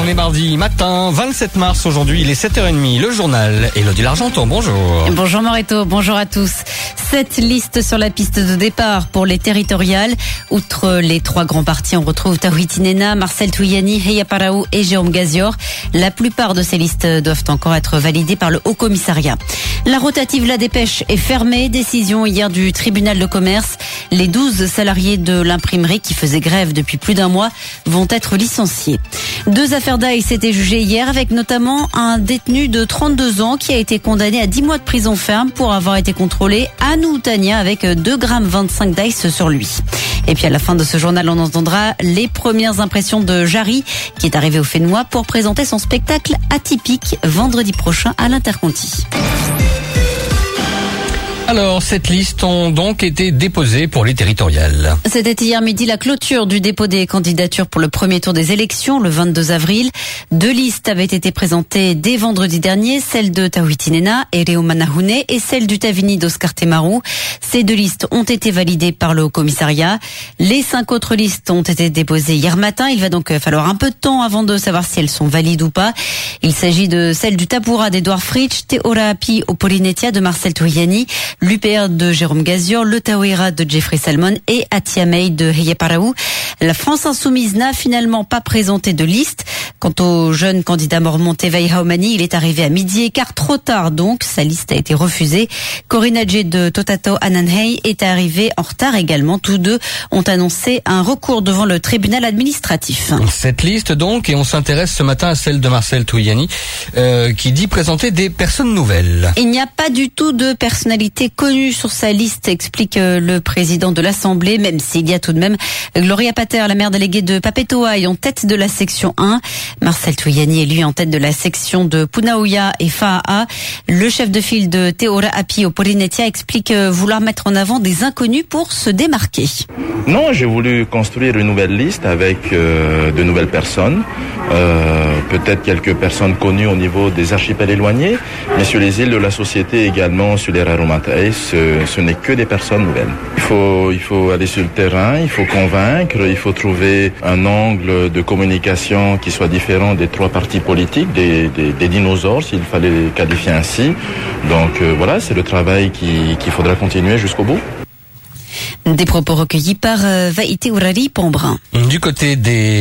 on est mardi matin, 27 mars aujourd'hui, il est 7h30, le journal Élodie Largenton, bonjour. Bonjour Moreto, bonjour à tous. 7 listes sur la piste de départ pour les territoriales. Outre les 3 grands partis, on retrouve Taouiti Nena, Marcel Touyani, Heya Paraou et Jérôme Gazior. La plupart de ces listes doivent encore être validées par le Haut Commissariat. La rotative La Dépêche est fermée. Décision hier du tribunal de commerce. Les 12 salariés de l'imprimerie qui faisaient grève depuis plus d'un mois vont être licenciés. 2 affaires d'Aïs étaient jugées hier avec notamment un détenu de 32 ans qui a été condamné à 10 mois de prison ferme pour avoir été contrôlé à Noutania avec 2,25 g d'Aïs sur lui. Et puis à la fin de ce journal, on entendra les premières impressions de Jarry qui est arrivé au Fénois pour présenter son spectacle atypique vendredi prochain à l'Interconti. Alors, cette liste ont donc été déposées pour les territoriales. C'était hier midi la clôture du dépôt des candidatures pour le premier tour des élections, le 22 avril. 2 listes avaient été présentées dès vendredi dernier, celle de Taouiti Nena et Réo Manahune et celle du Tavini d'Oscar Temaru. Ces 2 listes ont été validées par le Haut Commissariat. Les 5 autres listes ont été déposées hier matin. Il va donc falloir un peu de temps avant de savoir si elles sont valides ou pas. Il s'agit de celle du Tapura d'Edouard Fritsch, Teora Api au Polynetia de Marcel Touyani, l'UPR de Jérôme Gazior, le Tawera de Jeffrey Salmon et Atiamei de Heya Paraou. La France Insoumise n'a finalement pas présenté de liste. Quant au jeune candidat mormon Tevei Haomani, il est arrivé à midi et quart, trop tard donc. Sa liste a été refusée. Corinne Adjé de Totato Ananhei est arrivée en retard également. Tous 2 ont annoncé un recours devant le tribunal administratif. Cette liste donc, et on s'intéresse ce matin à celle de Marcel Touyani, qui dit présenter des personnes nouvelles. Il n'y a pas du tout de personnalité connue sur sa liste, explique le président de l'Assemblée, même s'il y a tout de même Gloria Pater, la maire déléguée de Papetoa, en tête de la section 1. Marcel Touyani est lui en tête de la section de Punaouia et Faa'a. Le chef de file de Teora Api au Polynetia explique vouloir mettre en avant des inconnus pour se démarquer. Non, j'ai voulu construire une nouvelle liste avec de nouvelles personnes. Peut-être quelques personnes connues au niveau des archipels éloignés, mais sur les îles de la société également, sur les Raromatei, ce n'est que des personnes nouvelles. Il faut aller sur le terrain, il faut convaincre, il faut trouver un angle de communication qui soit différent des 3 partis politiques, des dinosaures, s'il fallait les qualifier ainsi. Donc voilà, c'est le travail qu'il faudra continuer jusqu'au bout. Des propos recueillis par Vaïté Ourari Pombrin. Du côté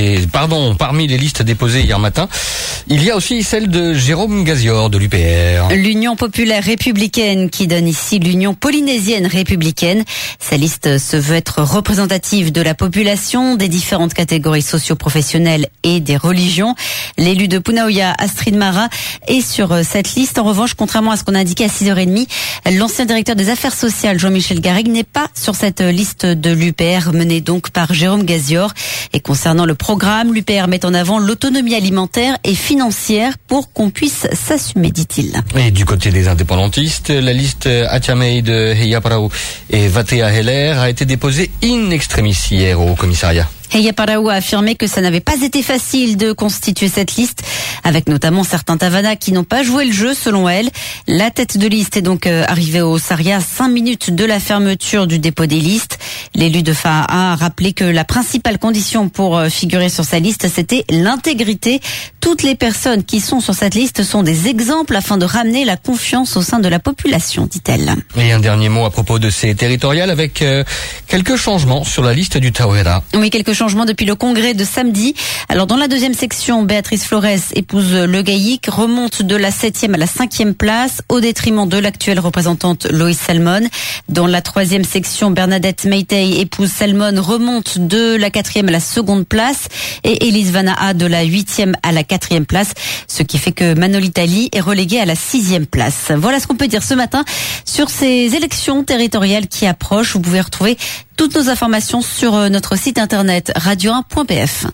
parmi les listes déposées hier matin, il y a aussi celle de Jérôme Gazior de l'UPR. L'Union populaire républicaine qui donne ici l'Union polynésienne républicaine. Sa liste se veut être représentative de la population, des différentes catégories socio-professionnelles et des religions. L'élu de Punaouia, Astrid Mara, est sur cette liste. En revanche, contrairement à ce qu'on a indiqué à 6h30, l'ancien directeur des affaires sociales, Jean-Michel Garrigue, n'est pas sur cette liste de l'UPR menée donc par Jérôme Gazior. Et concernant le programme, l'UPR met en avant l'autonomie alimentaire et financière pour qu'on puisse s'assumer, dit-il. Et du côté des indépendantistes, la liste Atiamei de Heya Paraou et Vatea Heller a été déposée in extremis hier au commissariat. Heya Paraou a affirmé que ça n'avait pas été facile de constituer cette liste, avec notamment certains Tavana qui n'ont pas joué le jeu selon elle. La tête de liste est donc arrivée au Saria 5 minutes de la fermeture du dépôt des listes. L'élu de Faa'a a rappelé que la principale condition pour figurer sur sa liste, c'était l'intégrité. Toutes les personnes qui sont sur cette liste sont des exemples afin de ramener la confiance au sein de la population, dit-elle. Et un dernier mot à propos de ces territoriales avec quelques changements sur la liste du Tawera. Oui, quelques changements depuis le congrès de samedi. Alors dans la 2e section, Béatrice Flores épouse Le Gaïc, remonte de la 7e à la 5e place au détriment de l'actuelle représentante Loïs Salmon. Dans la 3e section, Bernadette Meitei épouse Salmon, remonte de la 4e à la 2e place et Élise Vanaa de la 8e à la 4e place, ce qui fait que Manolita Lee est reléguée à la 6e place. Voilà ce qu'on peut dire ce matin sur ces élections territoriales qui approchent. Vous pouvez retrouver toutes nos informations sur notre site internet radio1.pf.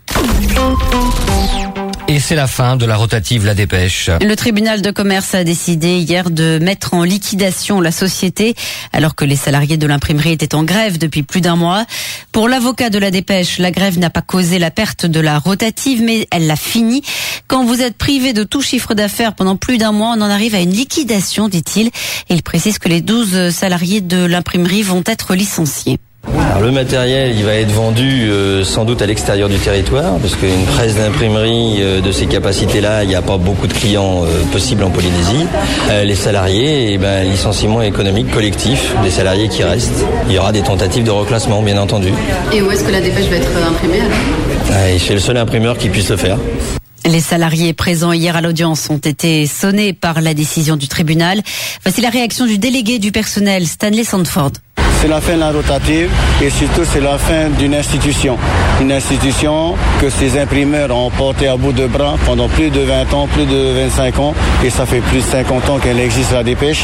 Et c'est la fin de la rotative La Dépêche. Le tribunal de commerce a décidé hier de mettre en liquidation la société alors que les salariés de l'imprimerie étaient en grève depuis plus d'un mois. Pour l'avocat de La Dépêche, la grève n'a pas causé la perte de la rotative, mais elle l'a fini. Quand vous êtes privé de tout chiffre d'affaires pendant plus d'un mois, on en arrive à une liquidation, dit-il. Et il précise que les 12 salariés de l'imprimerie vont être licenciés. Alors, le matériel, il va être vendu sans doute à l'extérieur du territoire, parce qu'une presse d'imprimerie de ces capacités-là, il n'y a pas beaucoup de clients possibles en Polynésie. Les salariés, licenciement économique collectif des salariés qui restent. Il y aura des tentatives de reclassement, bien entendu. Et où est-ce que la dépêche va être imprimée alors ? C'est le seul imprimeur qui puisse le faire. Les salariés présents hier à l'audience ont été sonnés par la décision du tribunal. Voici la réaction du délégué du personnel, Stanley Sandford. C'est la fin de la rotative et surtout c'est la fin d'une institution. Une institution que ces imprimeurs ont portée à bout de bras pendant plus de 20 ans, plus de 25 ans. Et ça fait plus de 50 ans qu'elle existe, la dépêche.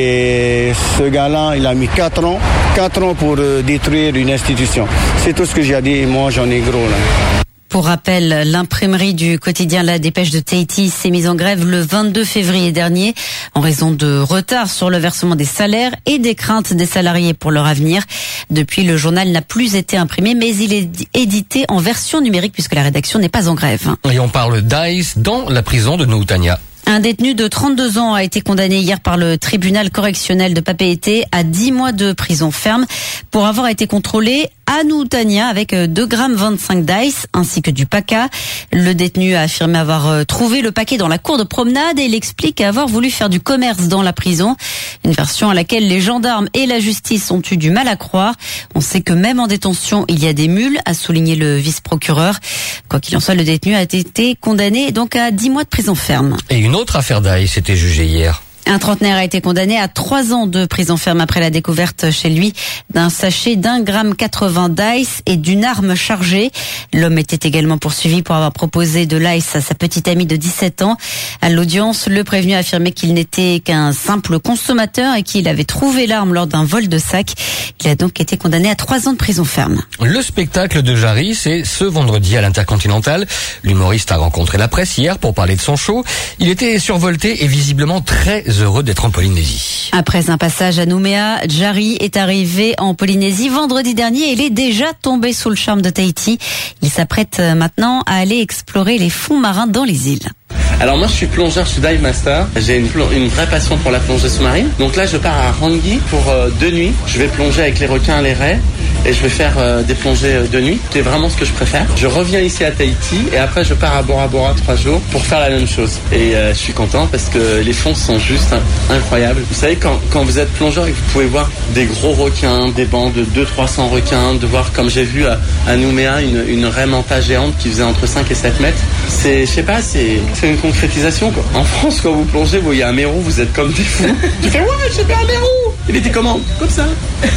Et ce gars-là, il a mis 4 ans pour détruire une institution. C'est tout ce que j'ai à dire et moi j'en ai gros là. Pour rappel, l'imprimerie du quotidien La Dépêche de Tahiti s'est mise en grève le 22 février dernier en raison de retard sur le versement des salaires et des craintes des salariés pour leur avenir. Depuis, le journal n'a plus été imprimé, mais il est édité en version numérique puisque la rédaction n'est pas en grève. Et on parle d'ICE dans la prison de Nuutania. Un détenu de 32 ans a été condamné hier par le tribunal correctionnel de Papeete à 10 mois de prison ferme pour avoir été contrôlé à Nuutania avec 2,25 g d'ice ainsi que du paca. Le détenu a affirmé avoir trouvé le paquet dans la cour de promenade et il explique avoir voulu faire du commerce dans la prison. Une version à laquelle les gendarmes et la justice ont eu du mal à croire. On sait que même en détention, il y a des mules, a souligné le vice-procureur. Quoi qu'il en soit, le détenu a été condamné donc à 10 mois de prison ferme. Et une autre affaire d'ICE était jugée hier. Un trentenaire a été condamné à 3 ans de prison ferme après la découverte chez lui d'un sachet d'1,80 g d'ice et d'une arme chargée. L'homme était également poursuivi pour avoir proposé de l'ice à sa petite amie de 17 ans. À l'audience, le prévenu a affirmé qu'il n'était qu'un simple consommateur et qu'il avait trouvé l'arme lors d'un vol de sac. Il a donc été condamné à 3 ans de prison ferme. Le spectacle de Jarry, c'est ce vendredi à l'Intercontinental. L'humoriste a rencontré la presse hier pour parler de son show. Il était survolté et visiblement très heureux d'être en Polynésie. Après un passage à Nouméa, Jarry est arrivé en Polynésie vendredi dernier et il est déjà tombé sous le charme de Tahiti. Il s'apprête maintenant à aller explorer les fonds marins dans les îles. Alors moi je suis plongeur, je suis dive master, j'ai une vraie passion pour la plongée sous-marine. Donc là je pars à Rangui pour 2 nuits, je vais plonger avec les requins, les raies et je vais faire des plongées de nuit. C'est vraiment ce que je préfère. Je reviens ici à Tahiti et après je pars à Bora Bora 3 jours pour faire la même chose. Et je suis content parce que les fonds sont juste incroyables. Vous savez quand vous êtes plongeur et que vous pouvez voir des gros requins, des bancs de 200-300 requins, de voir comme j'ai vu à Nouméa une raie manta géante qui faisait entre 5 et 7 mètres. C'est, je sais pas, c'est une concrétisation quoi. En France quand vous plongez, vous voyez un mérou, vous êtes comme des fous. Tu fais ouais, j'ai fait un mérou. Il était comment? Comme ça.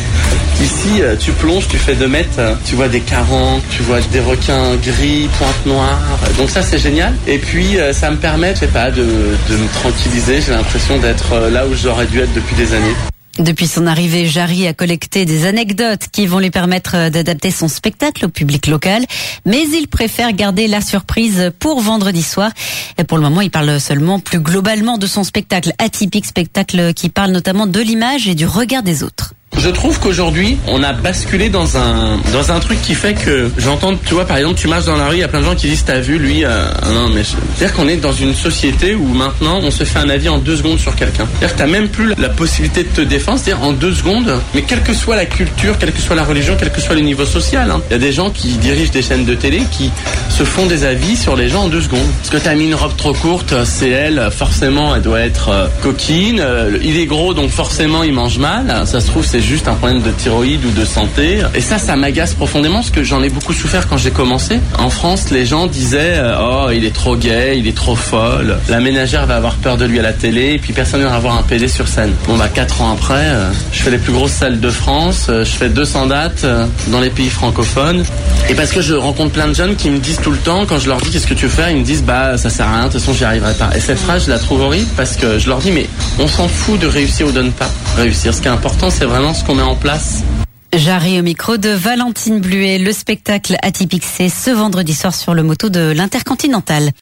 Ici, tu plonges, tu fais 2 mètres, tu vois des caranques, tu vois des requins gris, pointe noire. Donc ça, c'est génial. Et puis, ça me permet, je sais pas, de me tranquilliser. J'ai l'impression d'être là où j'aurais dû être depuis des années. Depuis son arrivée, Jarry a collecté des anecdotes qui vont lui permettre d'adapter son spectacle au public local. Mais il préfère garder la surprise pour vendredi soir. Et pour le moment, il parle seulement plus globalement de son spectacle atypique, spectacle qui parle notamment de l'image et du regard des autres. Je trouve qu'aujourd'hui, on a basculé dans un truc qui fait que j'entends, tu vois, par exemple, tu marches dans la rue, il y a plein de gens qui disent, t'as vu, lui, non, mais c'est-à-dire qu'on est dans une société où maintenant, on se fait un avis en 2 secondes sur quelqu'un. C'est-à-dire que t'as même plus la possibilité de te défendre, c'est-à-dire en 2 secondes, mais quelle que soit la culture, quelle que soit la religion, quel que soit le niveau social, hein. Il y a des gens qui dirigent des chaînes de télé qui se font des avis sur les gens en 2 secondes. Parce que t'as mis une robe trop courte, c'est elle, forcément, elle doit être coquine, il est gros, donc forcément, il mange mal. Ça se trouve, c'est juste un problème de thyroïde ou de santé. Et ça m'agace profondément parce que j'en ai beaucoup souffert quand j'ai commencé. En France, les gens disaient oh, il est trop gay, il est trop folle. La ménagère va avoir peur de lui à la télé et puis personne ne va avoir un PD sur scène. Bon, 4 ans après, je fais les plus grosses salles de France, je fais 200 dates dans les pays francophones. Et parce que je rencontre plein de jeunes qui me disent tout le temps, quand je leur dis qu'est-ce que tu veux faire, ils me disent ça sert à rien, de toute façon j'y arriverai pas. Et cette phrase, je la trouve horrible parce que je leur dis mais on s'en fout de réussir ou de ne pas réussir. Ce qui est important, c'est vraiment ce qu'on met en place. Jarry au micro de Valentine Bluet. Le spectacle atypique, c'est ce vendredi soir sur le moto de l'Intercontinental.